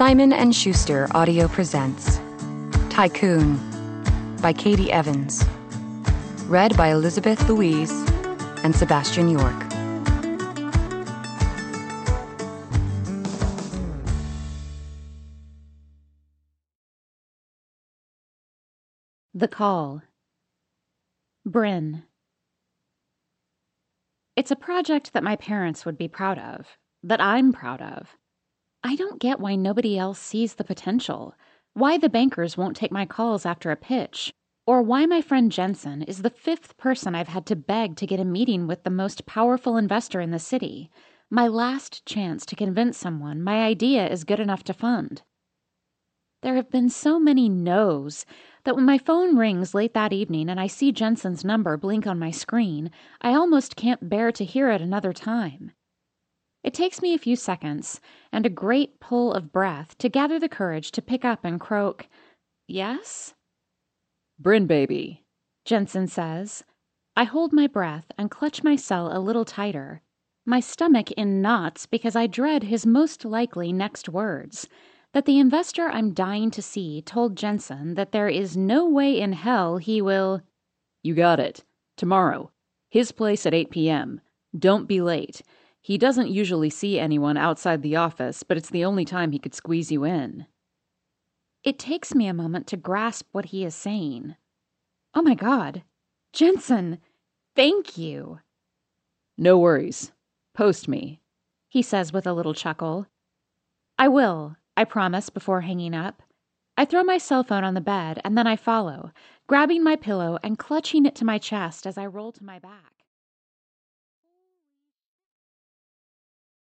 Simon & Schuster Audio presents Tycoon by Katie Evans. Read by Elizabeth Louise and Sebastian York. The Call. Bryn. It's a project that my parents would be proud of, that I'm proud of. I don't get why nobody else sees the potential, why the bankers won't take my calls after a pitch, or why my friend Jensen is the fifth person I've had to beg to get a meeting with the most powerful investor in the city, my last chance to convince someone my idea is good enough to fund. There have been so many no's that when my phone rings late that evening and I see Jensen's number blink on my screen, I almost can't bear to hear it another time. It takes me a few seconds and a great pull of breath to gather the courage to pick up and croak, "Yes?" "Bryn, baby," Jensen says. I hold my breath and clutch my cell a little tighter, my stomach in knots because I dread his most likely next words, that the investor I'm dying to see told Jensen that there is no way in hell he will... "You got it. Tomorrow. His place at 8 p.m. Don't be late. He doesn't usually see anyone outside the office, but it's the only time he could squeeze you in." It takes me a moment to grasp what he is saying. Oh my God. Jensen, thank you. "No worries. Post me," he says with a little chuckle. I will, I promise before hanging up. I throw my cell phone on the bed and then I follow, grabbing my pillow and clutching it to my chest as I roll to my back.